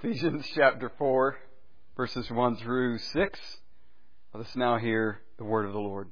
Ephesians chapter 4, verses 1 through 6. Let us now hear the word of the Lord.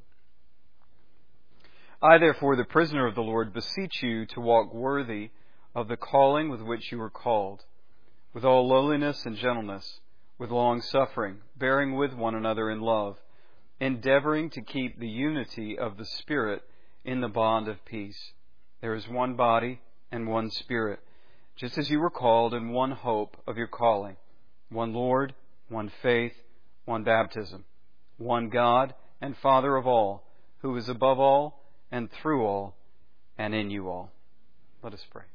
I, therefore, the prisoner of the Lord, beseech you to walk worthy of the calling with which you were called, with all lowliness and gentleness, with long suffering, bearing with one another in love, endeavoring to keep the unity of the Spirit in the bond of peace. There is one body and one Spirit, just as you were called in one hope of your calling, one Lord, one faith, one baptism, one God and Father of all, who is above all and through all and in you all. Let us pray.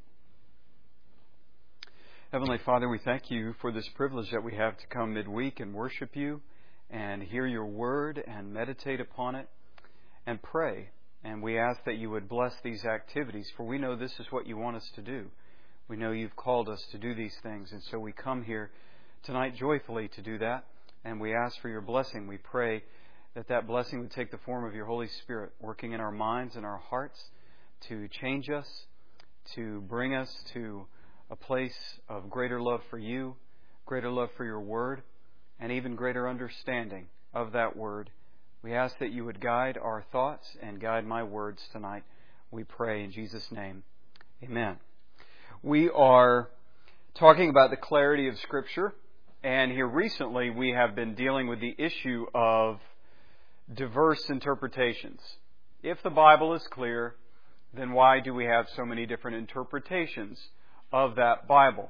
Heavenly Father, we thank you for this privilege that we have to come midweek and worship you and hear your word and meditate upon it and pray. And we ask that you would bless these activities, for we know this is what you want us to do. We know you've called us to do these things, and so we come here tonight joyfully to do that, and we ask for your blessing. We pray that that blessing would take the form of your Holy Spirit, working in our minds and our hearts to change us, to bring us to a place of greater love for you, greater love for your word, and even greater understanding of that word. We ask that you would guide our thoughts and guide my words tonight. We pray in Jesus' name. Amen. We are talking about the clarity of Scripture, and here recently we have been dealing with the issue of diverse interpretations. If the Bible is clear, then why do we have so many different interpretations of that Bible?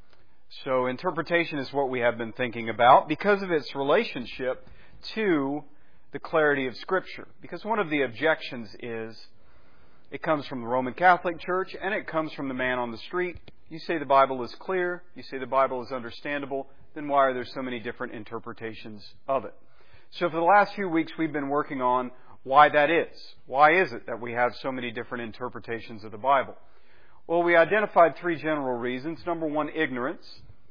So interpretation is what we have been thinking about because of its relationship to the clarity of Scripture. Because one of the objections is it comes from the Roman Catholic Church and it comes from the man on the street. You say the Bible is clear, you say the Bible is understandable, then why are there so many different interpretations of it? So for the last few weeks we've been working on why that is. Why is it that we have so many different interpretations of the Bible? Well, we identified three general reasons. Number one, ignorance.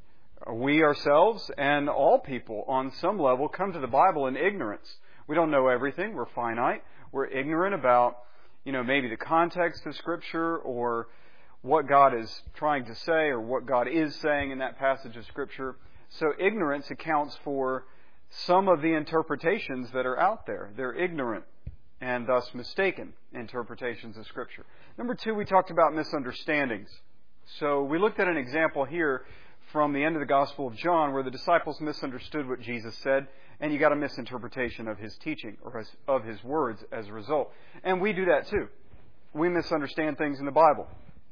We ourselves and all people on some level come to the Bible in ignorance. We don't know everything. We're finite. We're ignorant about, maybe the context of Scripture or what God is trying to say or what God is saying in that passage of Scripture. So ignorance accounts for some of the interpretations that are out there. They're ignorant and thus mistaken interpretations of Scripture. Number two, we talked about misunderstandings. So we looked at an example here from the end of the Gospel of John where the disciples misunderstood what Jesus said, and you got a misinterpretation of His teaching or of His words as a result. And we do that too. We misunderstand things in the Bible.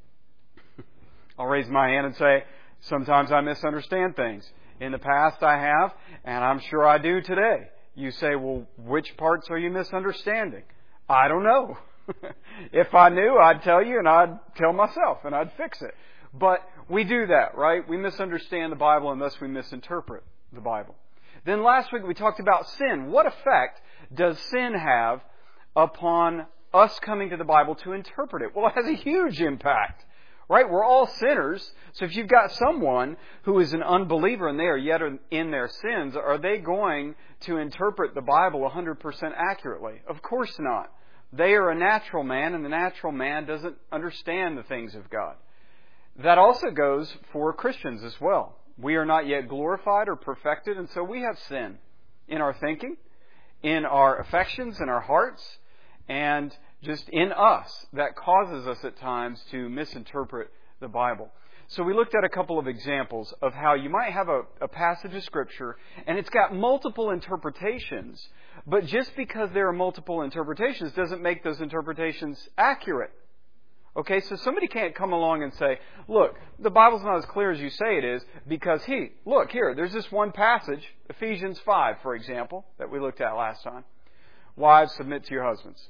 I'll raise my hand and say, sometimes I misunderstand things. In the past I have, and I'm sure I do today. You say, well, which parts are you misunderstanding? I don't know. If I knew, I'd tell you and I'd tell myself and I'd fix it. But we do that, right? We misunderstand the Bible and thus we misinterpret the Bible. Then last week we talked about sin. What effect does sin have upon us coming to the Bible to interpret it? Well, it has a huge impact, right? We're all sinners. So if you've got someone who is an unbeliever and they are yet in their sins, are they going to interpret the Bible 100% accurately? Of course not. They are a natural man, and the natural man doesn't understand the things of God. That also goes for Christians as well. We are not yet glorified or perfected, and so we have sin in our thinking, in our affections, in our hearts, and just in us that causes us at times to misinterpret the Bible. So we looked at a couple of examples of how you might have a passage of Scripture and it's got multiple interpretations, but just because there are multiple interpretations doesn't make those interpretations accurate. Okay, so somebody can't come along and say, look, the Bible's not as clear as you say it is because look here, there's this one passage, Ephesians 5, for example, that we looked at last time. Wives, submit to your husbands.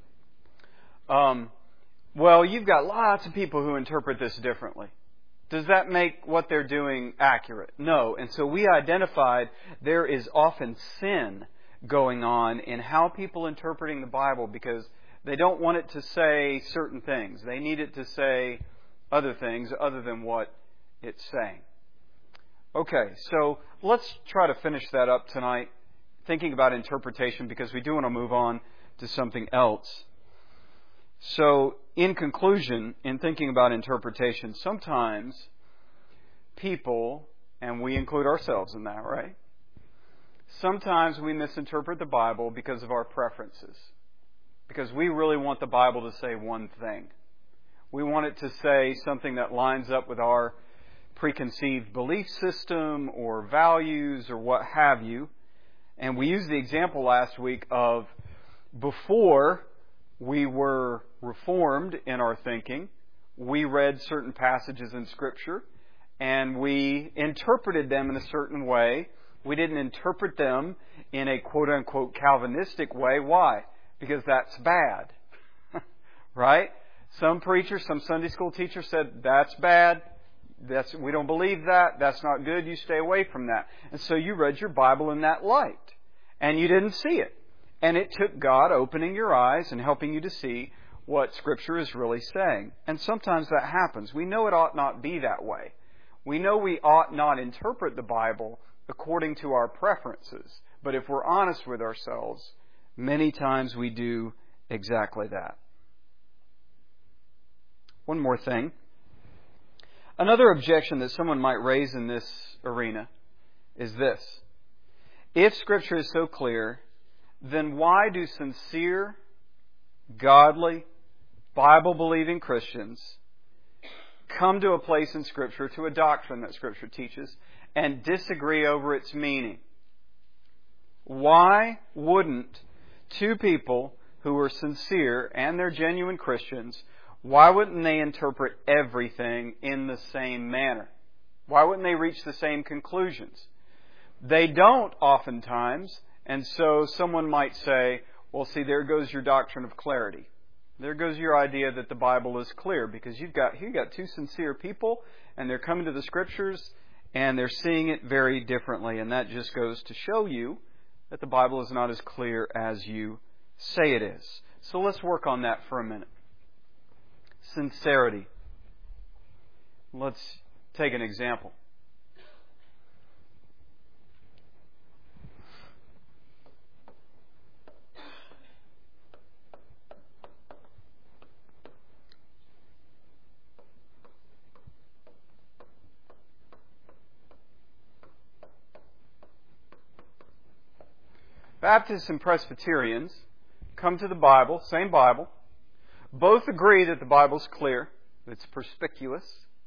Well, you've got lots of people who interpret this differently. Does that make what they're doing accurate? No. And so we identified there is often sin going on in how people interpreting the Bible because they don't want it to say certain things. They need it to say other things other than what it's saying. Okay, so let's try to finish that up tonight, thinking about interpretation because we do want to move on to something else. So, in conclusion, in thinking about interpretation, sometimes people and we include ourselves in that, right? Sometimes we misinterpret the Bible because of our preferences. Because we really want the Bible to say one thing. We want it to say something that lines up with our preconceived belief system or values or what have you. And we used the example last week of before we were reformed in our thinking, we read certain passages in Scripture and we interpreted them in a certain way. We didn't interpret them in a quote-unquote Calvinistic way. Why? Because that's bad. Right? Some preacher, some Sunday school teacher said, that's bad. We don't believe that. That's not good. You stay away from that. And so you read your Bible in that light. And you didn't see it. And it took God opening your eyes and helping you to see what Scripture is really saying. And sometimes that happens. We know it ought not be that way. We know we ought not interpret the Bible according to our preferences. But if we're honest with ourselves, many times we do exactly that. One more thing. Another objection that someone might raise in this arena is this. If Scripture is so clear, then why do sincere, godly, Bible-believing Christians come to a place in Scripture, to a doctrine that Scripture teaches, and disagree over its meaning? Why wouldn't two people who are sincere and they're genuine Christians, why wouldn't they interpret everything in the same manner? Why wouldn't they reach the same conclusions? They don't oftentimes, and so someone might say, well, see, there goes your doctrine of clarity. There goes your idea that the Bible is clear, because you've got two sincere people, and they're coming to the Scriptures, and they're seeing it very differently, and that just goes to show you that the Bible is not as clear as you say it is. So let's work on that for a minute. Sincerity. Let's take an example. Baptists and Presbyterians come to the Bible, same Bible, both agree that the Bible's clear, it's perspicuous,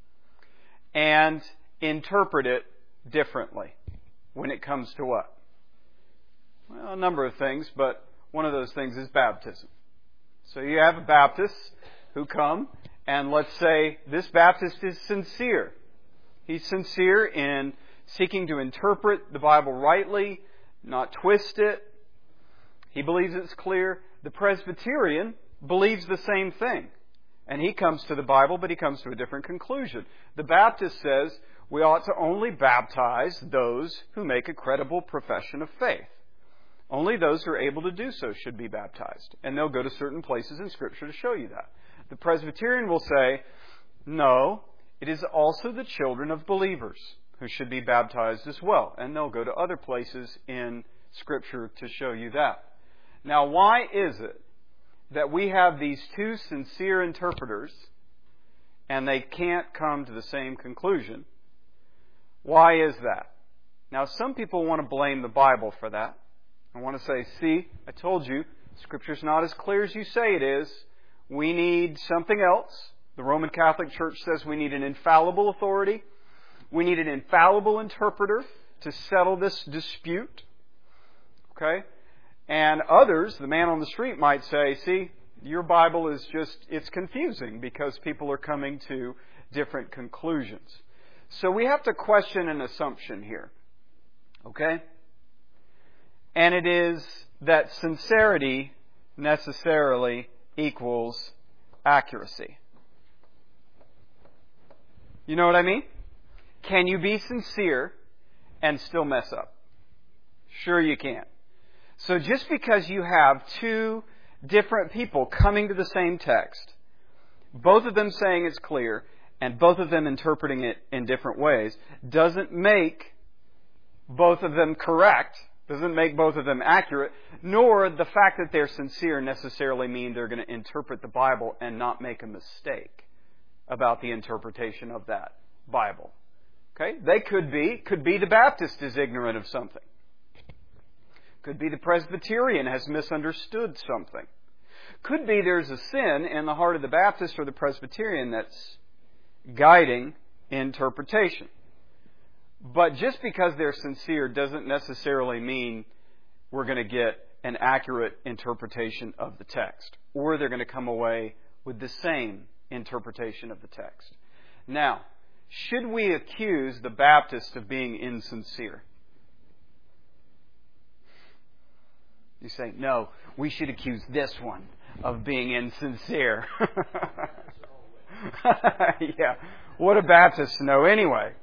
and interpret it differently when it comes to what? Well, a number of things, but one of those things is baptism. So you have a Baptist who come, and let's say this Baptist is sincere. He's sincere in seeking to interpret the Bible rightly, not twist it. He believes it's clear. The Presbyterian believes the same thing. And he comes to the Bible, but he comes to a different conclusion. The Baptist says we ought to only baptize those who make a credible profession of faith. Only those who are able to do so should be baptized. And they'll go to certain places in Scripture to show you that. The Presbyterian will say, no, it is also the children of believers who should be baptized as well. And they'll go to other places in Scripture to show you that. Now, why is it that we have these two sincere interpreters and they can't come to the same conclusion? Why is that? Now, some people want to blame the Bible for that. I want to say, see, I told you, Scripture's not as clear as you say it is. We need something else. The Roman Catholic Church says we need an infallible authority. We need an infallible interpreter to settle this dispute. Okay? And others, the man on the street might say, see, your Bible is it's confusing because people are coming to different conclusions. So we have to question an assumption here. Okay? And it is that sincerity necessarily equals accuracy. You know what I mean? Can you be sincere and still mess up? Sure you can. So just because you have two different people coming to the same text, both of them saying it's clear, and both of them interpreting it in different ways, doesn't make both of them correct, doesn't make both of them accurate, nor the fact that they're sincere necessarily mean they're going to interpret the Bible and not make a mistake about the interpretation of that Bible. Okay? They could be the Baptist is ignorant of something. Could be the Presbyterian has misunderstood something. Could be there's a sin in the heart of the Baptist or the Presbyterian that's guiding interpretation. But just because they're sincere doesn't necessarily mean we're going to get an accurate interpretation of the text, or they're going to come away with the same interpretation of the text. Now, should we accuse the Baptist of being insincere? You say, no, we should accuse this one of being insincere. Yeah, what do Baptists know anyway?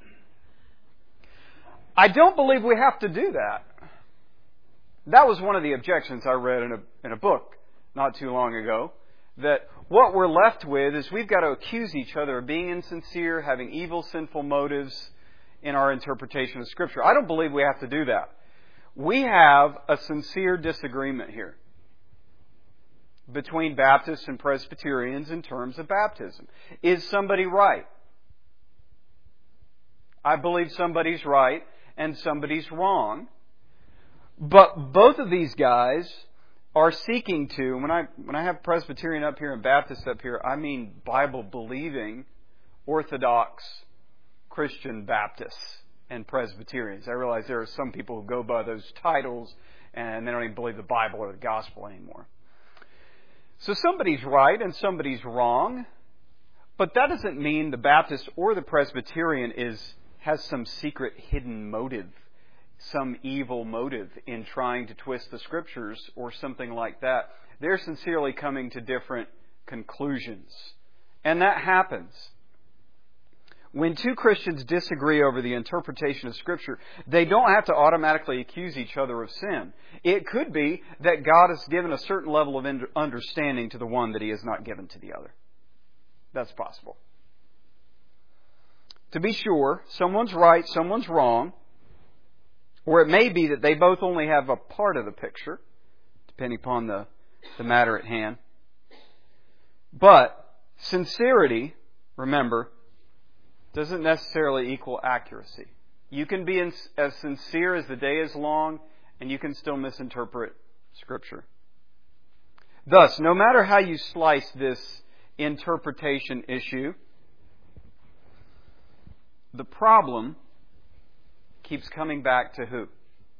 I don't believe we have to do that. That was one of the objections I read in a book not too long ago, that what we're left with is we've got to accuse each other of being insincere, having evil, sinful motives in our interpretation of Scripture. I don't believe we have to do that. We have a sincere disagreement here between Baptists and Presbyterians in terms of baptism. Is somebody right? I believe somebody's right and somebody's wrong. But both of these guys are seeking to, when I have Presbyterian up here and Baptist up here, I mean Bible-believing, Orthodox Christian Baptists and Presbyterians. I realize there are some people who go by those titles and they don't even believe the Bible or the gospel anymore. So somebody's right and somebody's wrong, but that doesn't mean the Baptist or the Presbyterian has some secret hidden motive, some evil motive in trying to twist the Scriptures or something like that. They're sincerely coming to different conclusions. And that happens. When two Christians disagree over the interpretation of Scripture, they don't have to automatically accuse each other of sin. It could be that God has given a certain level of understanding to the one that He has not given to the other. That's possible. To be sure, someone's right, someone's wrong, or it may be that they both only have a part of the picture, depending upon the matter at hand. But sincerity, remember, doesn't necessarily equal accuracy. You can be as sincere as the day is long, and you can still misinterpret Scripture. Thus, no matter how you slice this interpretation issue, the problem keeps coming back to who?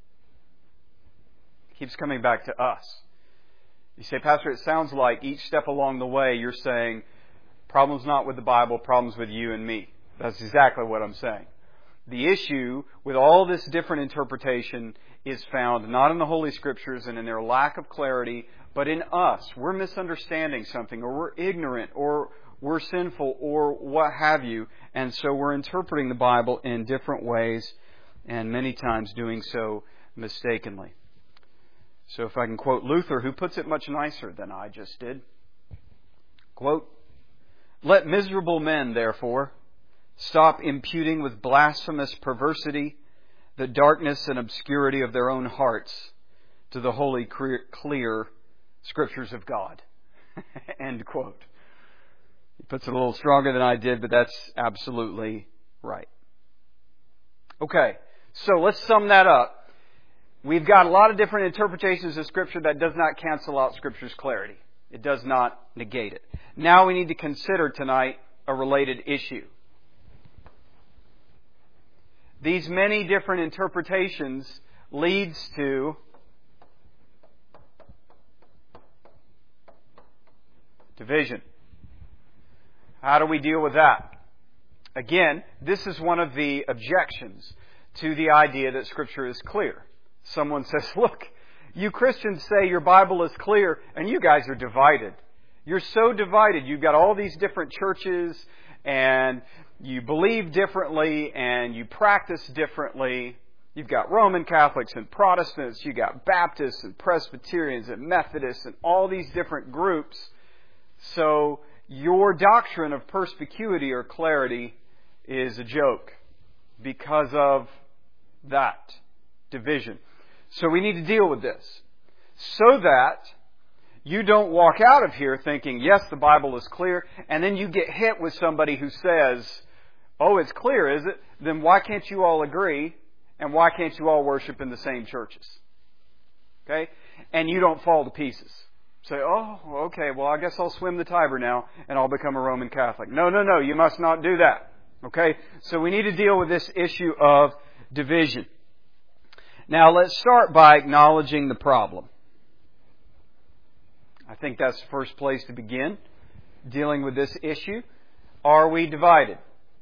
Keeps coming back to us. You say, Pastor, it sounds like each step along the way you're saying, problem's not with the Bible, problem's with you and me. That's exactly what I'm saying. The issue with all this different interpretation is found not in the Holy Scriptures and in their lack of clarity, but in us. We're misunderstanding something, or we're ignorant, or we're sinful, or what have you. And so we're interpreting the Bible in different ways, and many times doing so mistakenly. So if I can quote Luther, who puts it much nicer than I just did. Quote, "Let miserable men, therefore, stop imputing with blasphemous perversity the darkness and obscurity of their own hearts to the holy, clear Scriptures of God." End quote. He puts it a little stronger than I did, but that's absolutely right. Okay, so let's sum that up. We've got a lot of different interpretations of Scripture. That does not cancel out Scripture's clarity. It does not negate it. Now we need to consider tonight a related issue. These many different interpretations leads to division. How do we deal with that? Again, this is one of the objections to the idea that Scripture is clear. Someone says, look, you Christians say your Bible is clear, and you guys are divided. You're so divided. You've got all these different churches, and you believe differently, and you practice differently. You've got Roman Catholics and Protestants. You've got Baptists and Presbyterians and Methodists and all these different groups. So your doctrine of perspicuity or clarity is a joke because of that division. So we need to deal with this so that you don't walk out of here thinking, yes, the Bible is clear, and then you get hit with somebody who says, Oh, it's clear, is it? Then why can't you all agree? And why can't you all worship in the same churches? Okay? And you don't fall to pieces. Say, oh, okay, well, I guess I'll swim the Tiber now and I'll become a Roman Catholic. No, you must not do that. Okay? So we need to deal with this issue of division. Now, let's start by acknowledging the problem. I think that's the first place to begin, dealing with this issue. Are we divided?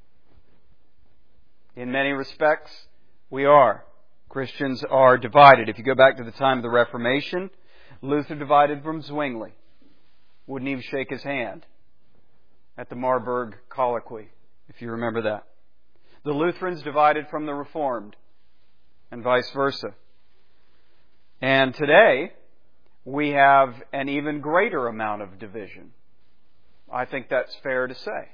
In many respects, we are. Christians are divided. If you go back to the time of the Reformation, Luther divided from Zwingli. Wouldn't even shake his hand at the Marburg Colloquy, if you remember that. The Lutherans divided from the Reformed, and vice versa. And today, we have an even greater amount of division. I think that's fair to say.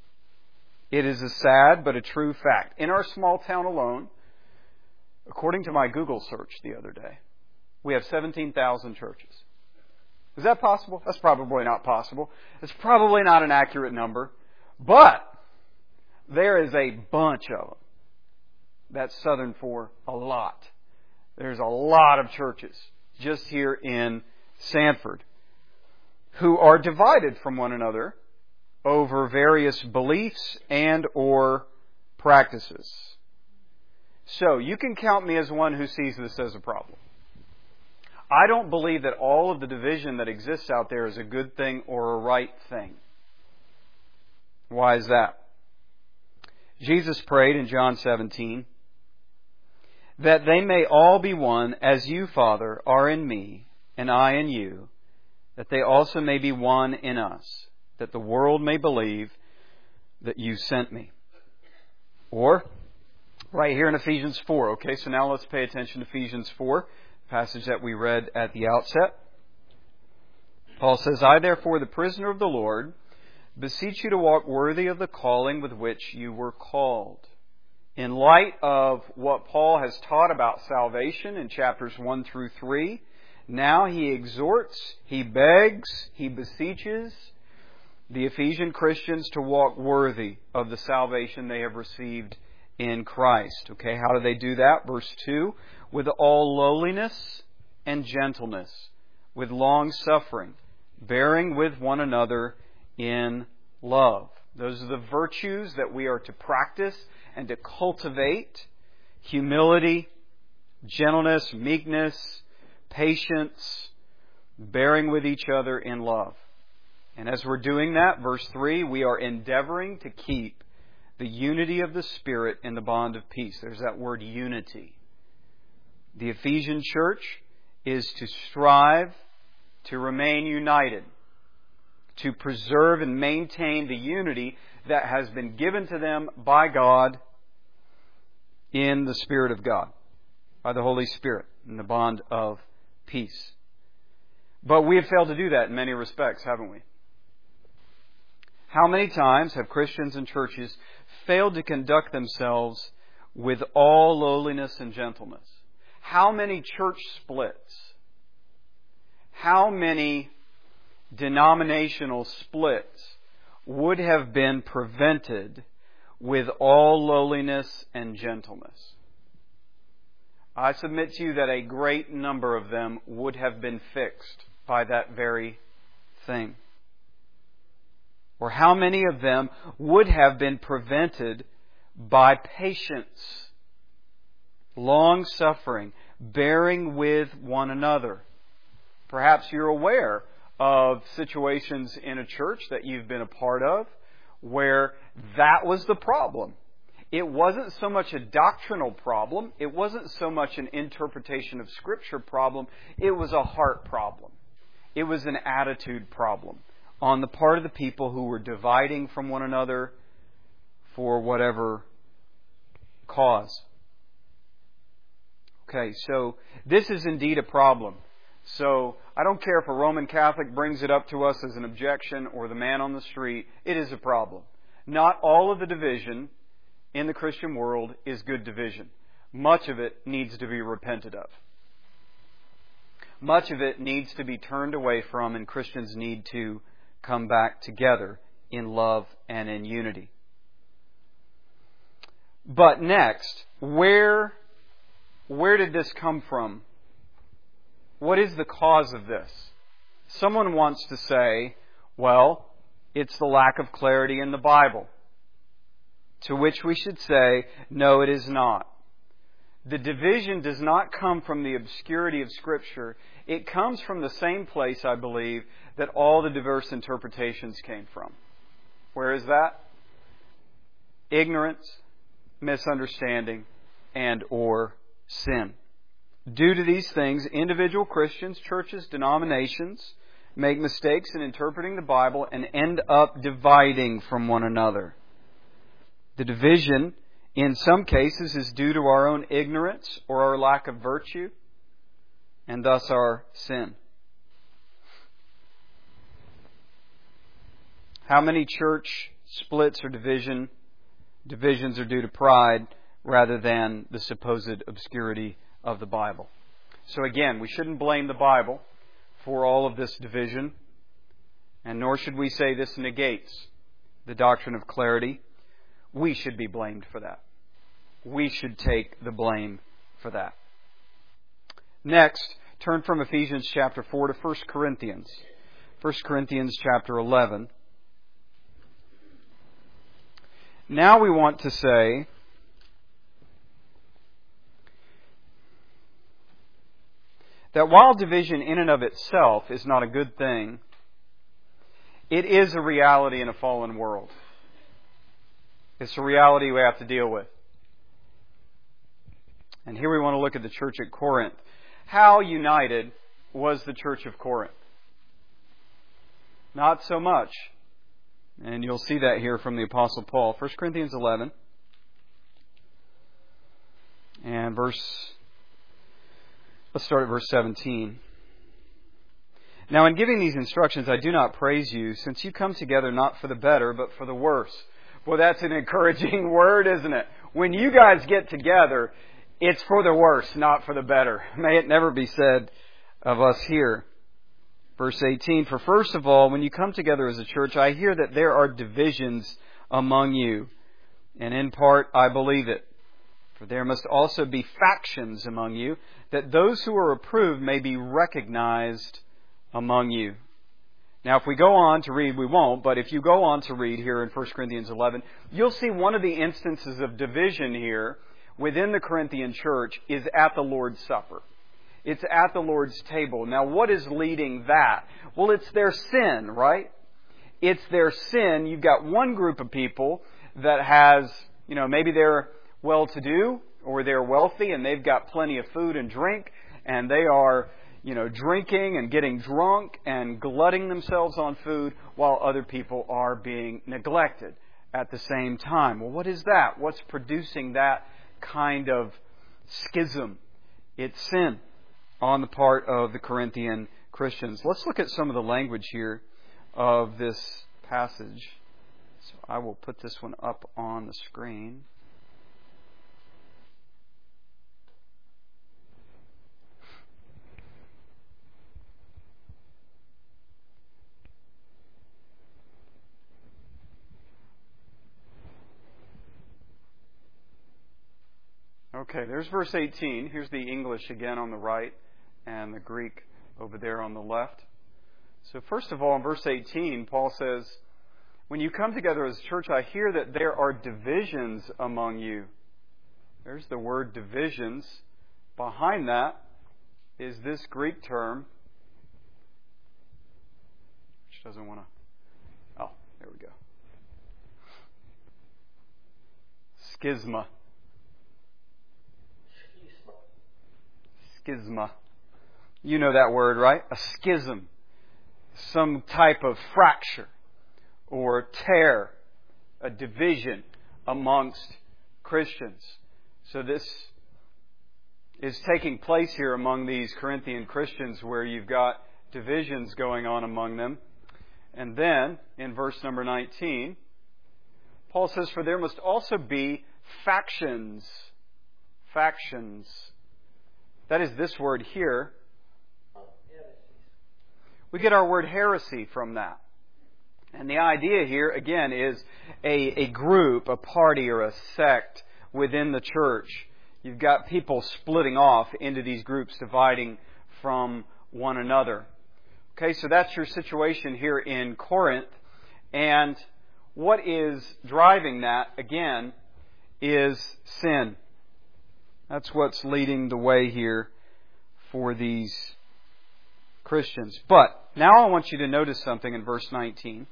It is a sad but a true fact. In our small town alone, according to my Google search the other day, we have 17,000 churches. Is that possible? That's probably not possible. It's probably not an accurate number. But there is a bunch of them. That's Southern for a lot. There's a lot of churches just here in Sanford who are divided from one another over various beliefs and or practices. So, you can count me as one who sees this as a problem. I don't believe that all of the division that exists out there is a good thing or a right thing. Why is that? Jesus prayed in John 17, that they may all be one, as you, Father, are in me, and I in you, that they also may be one in us, that the world may believe that you sent me. Or, right here in Ephesians 4. Okay, so now let's pay attention to Ephesians 4, passage that we read at the outset. Paul says, I therefore, the prisoner of the Lord, beseech you to walk worthy of the calling with which you were called. In light of what Paul has taught about salvation in chapters 1 through 3, now he exhorts, he begs, he beseeches the Ephesian Christians to walk worthy of the salvation they have received in Christ. Okay, how do they do that? Verse 2, with all lowliness and gentleness, with long suffering, bearing with one another in love. Those are the virtues that we are to practice and to cultivate: humility, gentleness, meekness, patience, bearing with each other in love. And as we're doing that, verse 3, we are endeavoring to keep the unity of the Spirit in the bond of peace. There's that word unity. The Ephesian church is to strive to remain united, to preserve and maintain the unity that has been given to them by God in the Spirit of God, by the Holy Spirit, in the bond of peace. But we have failed to do that in many respects, haven't we? How many times have Christians and churches failed to conduct themselves with all lowliness and gentleness? How many church splits? How many denominational splits would have been prevented with all lowliness and gentleness? I submit to you that a great number of them would have been fixed by that very thing. Or how many of them would have been prevented by patience, long-suffering, bearing with one another? Perhaps you're aware of situations in a church that you've been a part of where that was the problem. It wasn't so much a doctrinal problem. It wasn't so much an interpretation of Scripture problem. It was a heart problem. It was an attitude problem on the part of the people who were dividing from one another for whatever cause. Okay, so this is indeed a problem. So I don't care if a Roman Catholic brings it up to us as an objection or the man on the street. It is a problem. Not all of the division in the Christian world is good division. Much of it needs to be repented of. Much of it needs to be turned away from, and Christians need to come back together in love and in unity. But next, where did this come from? What is the cause of this? Someone wants to say, well, it's the lack of clarity in the Bible. To which we should say, no, it is not. The division does not come from the obscurity of Scripture. It comes from the same place, I believe, that all the diverse interpretations came from. Where is that? Ignorance, misunderstanding, and or sin. Due to these things, individual Christians, churches, denominations make mistakes in interpreting the Bible and end up dividing from one another. The division, in some cases, is due to our own ignorance or our lack of virtue, and thus our sin. How many church splits or divisions are due to pride rather than the supposed obscurity of the Bible? So again, we shouldn't blame the Bible for all of this division, and nor should we say this negates the doctrine of clarity. We should be blamed for that. We should take the blame for that. Next, turn from Ephesians chapter 4 to 1 Corinthians. 1 Corinthians chapter 11. Now we want to say that while division in and of itself is not a good thing, it is a reality in a fallen world. It's a reality we have to deal with. And here we want to look at the church at Corinth. How united was the church of Corinth? Not so much. And you'll see that here from the Apostle Paul. 1 Corinthians 11. And let's start at verse 17. Now in giving these instructions, I do not praise you, since you come together not for the better, but for the worse. Well, that's an encouraging word, isn't it? When you guys get together, it's for the worse, not for the better. May it never be said of us here. Verse 18, for first of all, when you come together as a church, I hear that there are divisions among you. And in part, I believe it. For there must also be factions among you, that those who are approved may be recognized among you. Now, if we go on to read, we won't, but if you go on to read here in 1 Corinthians 11, you'll see one of the instances of division here within the Corinthian church is at the Lord's Supper. It's at the Lord's table. Now, what is leading that? Well, it's their sin, right? It's their sin. You've got one group of people that has, maybe they're well-to-do or they're wealthy and they've got plenty of food and drink and they are drinking and getting drunk and glutting themselves on food while other people are being neglected at the same time. Well, what is that? What's producing that kind of schism? It's sin on the part of the Corinthian Christians. Let's look at some of the language here of this passage. So I will put this one up on the screen. Okay, there's verse 18. Here's the English again on the right and the Greek over there on the left. So first of all, in verse 18, Paul says, when you come together as a church, I hear that there are divisions among you. There's the word divisions. Behind that is this Greek term, which doesn't want to... Oh, there we go. Schisma. Schisma. You know that word, right? A schism. Some type of fracture or tear, a division amongst Christians. So this is taking place here among these Corinthian Christians where you've got divisions going on among them. And then, in verse number 19, Paul says, for there must also be factions. Factions. That is this word here. We get our word heresy from that. And the idea here, again, is a group, a party, or a sect within the church, you've got people splitting off into these groups, dividing from one another. Okay, so that's your situation here in Corinth. And what is driving that, again, is sin. That's what's leading the way here for these Christians. But now I want you to notice something in verse 19.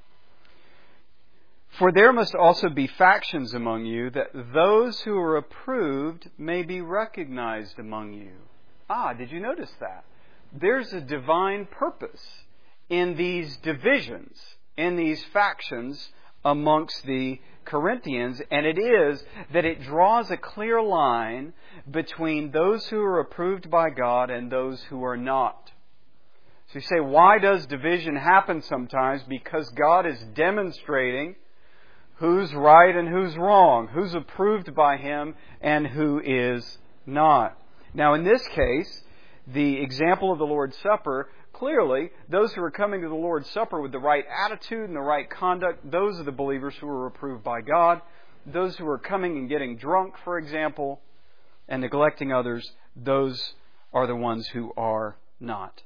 For there must also be factions among you, that those who are approved may be recognized among you. Did you notice that? There's a divine purpose in these divisions, in these factions amongst the Corinthians, and it is that it draws a clear line between those who are approved by God and those who are not. So you say, why does division happen sometimes? Because God is demonstrating who's right and who's wrong, who's approved by Him and who is not. Now in this case, the example of the Lord's Supper, clearly, those who are coming to the Lord's Supper with the right attitude and the right conduct, those are the believers who are approved by God. Those who are coming and getting drunk, for example, and neglecting others, those are the ones who are not.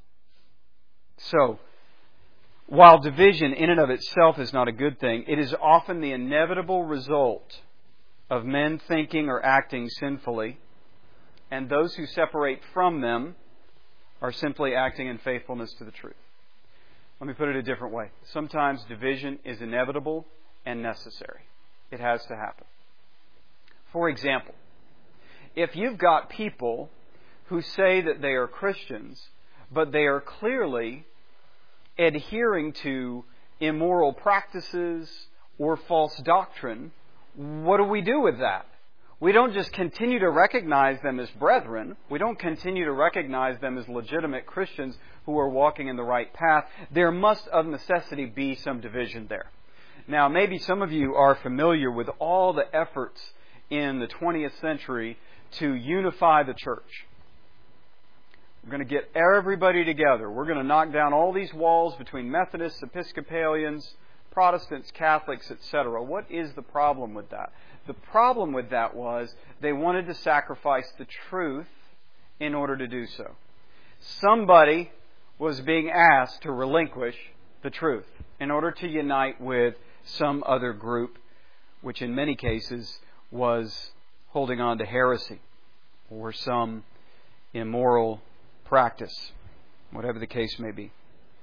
So, while division in and of itself is not a good thing, it is often the inevitable result of men thinking or acting sinfully, and those who separate from them are simply acting in faithfulness to the truth. Let me put it a different way. Sometimes division is inevitable and necessary. It has to happen. For example, if you've got people who say that they are Christians, but they are clearly adhering to immoral practices or false doctrine, what do we do with that? We don't just continue to recognize them as brethren. We don't continue to recognize them as legitimate Christians who are walking in the right path. There must of necessity be some division there. Now, maybe some of you are familiar with all the efforts in the 20th century to unify the church. We're going to get everybody together. We're going to knock down all these walls between Methodists, Episcopalians, Protestants, Catholics, etc. What is the problem with that? The problem with that was they wanted to sacrifice the truth in order to do so. Somebody was being asked to relinquish the truth in order to unite with some other group, which in many cases was holding on to heresy or some immoral practice, whatever the case may be.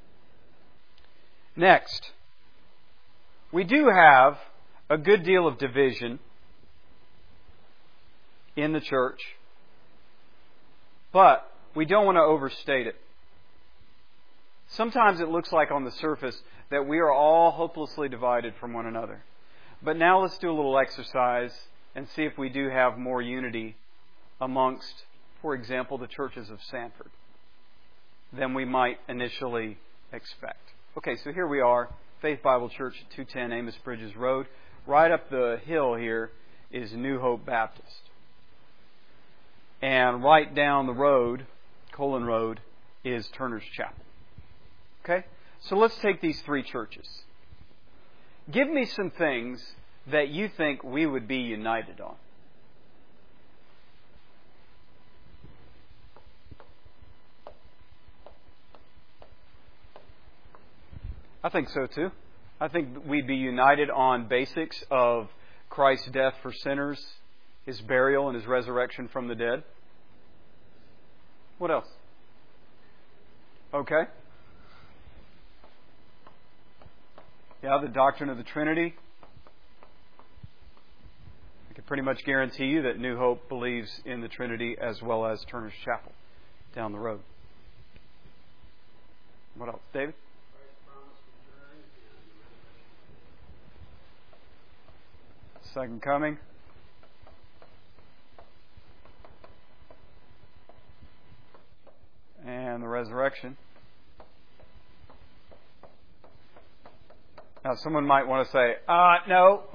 Next, we do have a good deal of division in the church, but we don't want to overstate it. Sometimes it looks like on the surface that we are all hopelessly divided from one another. But now let's do a little exercise and see if we do have more unity amongst, for example, the churches of Sanford than we might initially expect. Okay, so here we are, Faith Bible Church at 210 Amos Bridges Road. Right up the hill here is New Hope Baptist. And right down the road, Colon Road, is Turner's Chapel. Okay? So let's take these three churches. Give me some things that you think we would be united on. I think so too. I think we'd be united on basics of Christ's death for sinners, His burial and His resurrection from the dead. What else? Okay. Yeah, the doctrine of the Trinity. I can pretty much guarantee you that New Hope believes in the Trinity as well as Turner's Chapel down the road. What else? David? Second coming. And the resurrection. Now, someone might want to say, no.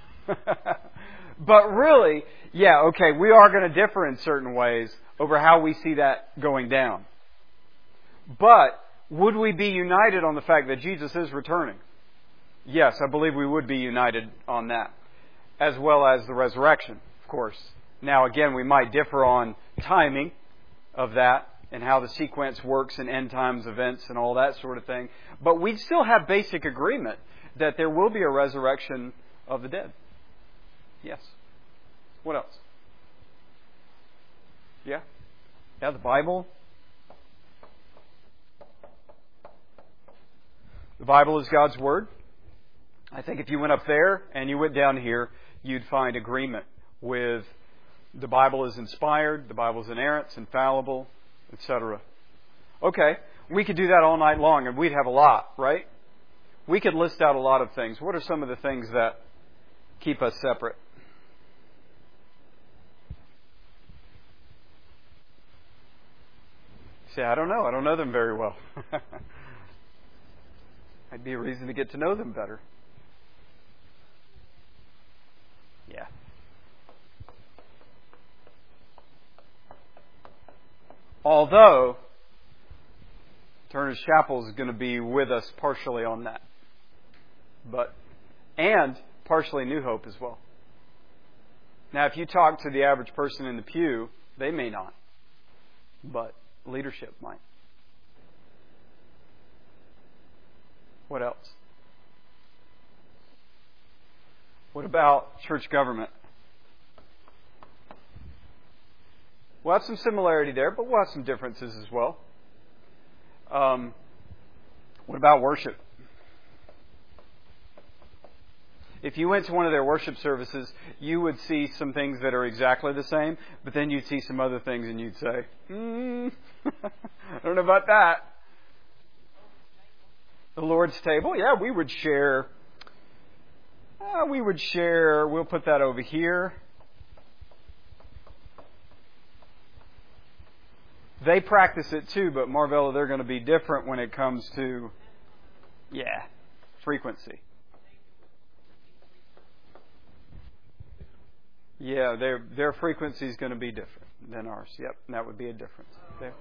But really, yeah, okay, we are going to differ in certain ways over how we see that going down. But would we be united on the fact that Jesus is returning? Yes, I believe we would be united on that, as well as the resurrection. Of course. Now, again, we might differ on timing of that and how the sequence works in end times events and all that sort of thing. But we still have basic agreement that there will be a resurrection of the dead. Yes. What else? Yeah? Yeah, the Bible. The Bible is God's Word. I think if you went up there and you went down here, you'd find agreement with the Bible is inspired, the Bible is inerrant, it's infallible, etc. Okay, we could do that all night long and we'd have a lot, right? We could list out a lot of things. What are some of the things that keep us separate? Say, I don't know. I don't know them very well. Might be a reason to get to know them better. Yeah. Although, Turner's Chapel is going to be with us partially on that. And partially New Hope as well. Now, if you talk to the average person in the pew, they may not. But leadership might. What else? What about church government? We'll have some similarity there, but we'll have some differences as well. What about worship? If you went to one of their worship services, you would see some things that are exactly the same, but then you'd see some other things and you'd say, I don't know about that. The Lord's table, yeah, we would share. We'll put that over here. They practice it too, but Marvella, they're going to be different when it comes to, frequency. Yeah, their frequency is going to be different than ours. Yep, and that would be a difference there.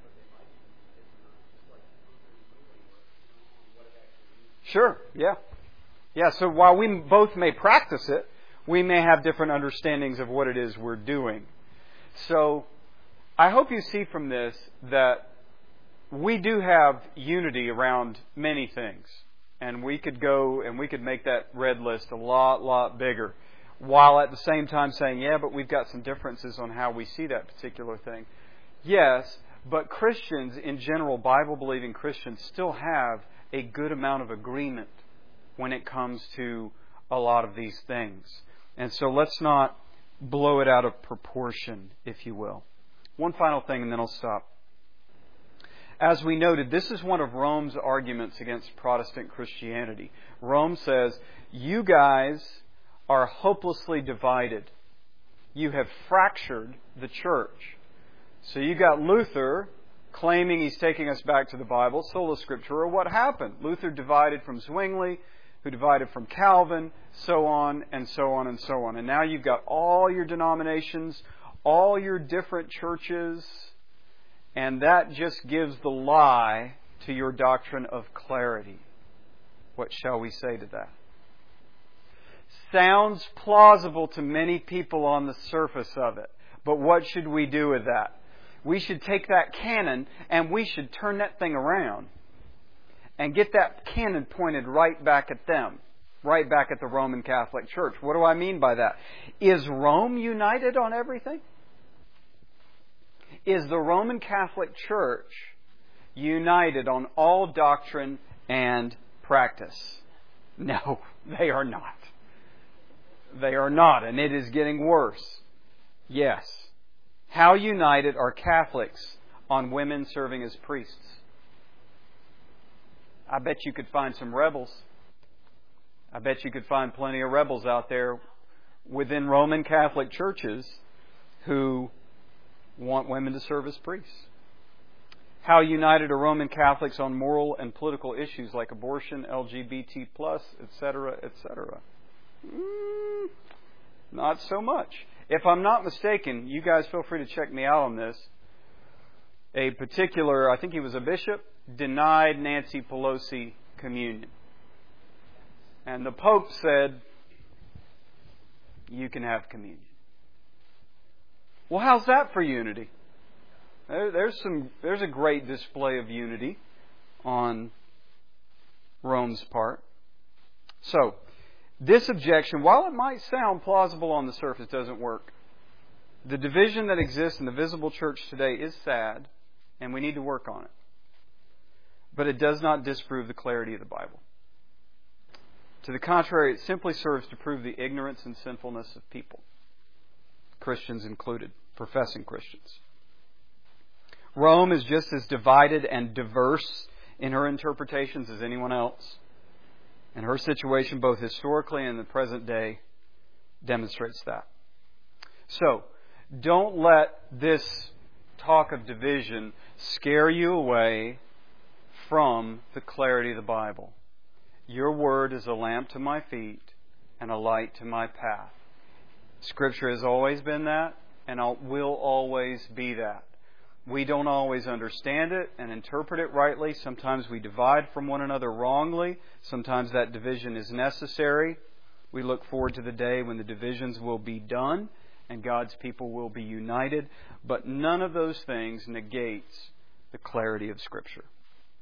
Sure, yeah. Yeah, so while we both may practice it, we may have different understandings of what it is we're doing. So, I hope you see from this that we do have unity around many things. And we could go and we could make that red list a lot bigger. While at the same time saying, yeah, but we've got some differences on how we see that particular thing. Yes, but Christians in general, Bible-believing Christians, still have a good amount of agreement when it comes to a lot of these things. And so let's not blow it out of proportion, if you will. One final thing and then I'll stop. As we noted, this is one of Rome's arguments against Protestant Christianity. Rome says, you guys are hopelessly divided. You have fractured the church. So you got Luther claiming he's taking us back to the Bible, sola scriptura. What happened? Luther divided from Zwingli, who divided from Calvin, so on and so on and so on. And now you've got all your denominations, all your different churches, and that just gives the lie to your doctrine of clarity. What shall we say to that? Sounds plausible to many people on the surface of it. But what should we do with that? We should take that cannon and we should turn that thing around and get that cannon pointed right back at them, right back at the Roman Catholic Church. What do I mean by that? Is Rome united on everything? Is the Roman Catholic Church united on all doctrine and practice? No, they are not. They are not, and it is getting worse. Yes. How united are Catholics on women serving as priests? I bet you could find some rebels. I bet you could find plenty of rebels out there within Roman Catholic churches who want women to serve as priests. How united are Roman Catholics on moral and political issues like abortion, LGBT+, etc., etc.? Not so much. If I'm not mistaken, you guys feel free to check me out on this. A particular, I think he was a bishop, denied Nancy Pelosi communion. And the Pope said, you can have communion. Well, how's that for unity? There's a great display of unity on Rome's part. So, this objection, while it might sound plausible on the surface, doesn't work. The division that exists in the visible church today is sad, and we need to work on it. But it does not disprove the clarity of the Bible. To the contrary, it simply serves to prove the ignorance and sinfulness of people, Christians included, professing Christians. Rome is just as divided and diverse in her interpretations as anyone else. And her situation, both historically and in the present day, demonstrates that. So, don't let this talk of division scare you away from the clarity of the Bible. Your word is a lamp to my feet and a light to my path. Scripture has always been that and will always be that. We don't always understand it and interpret it rightly. Sometimes we divide from one another wrongly. Sometimes that division is necessary. We look forward to the day when the divisions will be done and God's people will be united. But none of those things negates the clarity of Scripture.